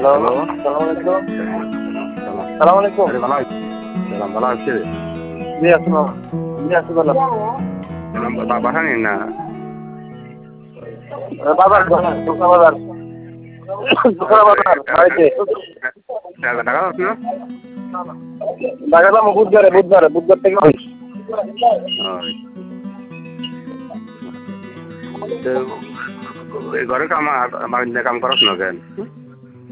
Hello, hello. সালাম আলাইকুম। সালাম। সালাম আলাইকুম। আরে ভালো আছি। সালাম ভালো আছি। জি আসসালাম। জি আছি ভালো। বাসা নেই না? বাজার ঢোকা বাজার। ঢোকা বাজার বাড়িতে। টাকা আছে না? লাগালাম বুধবার থেকে হয়। ওই। তো এই ঘরে কাম আমার কাম করছ না কেন?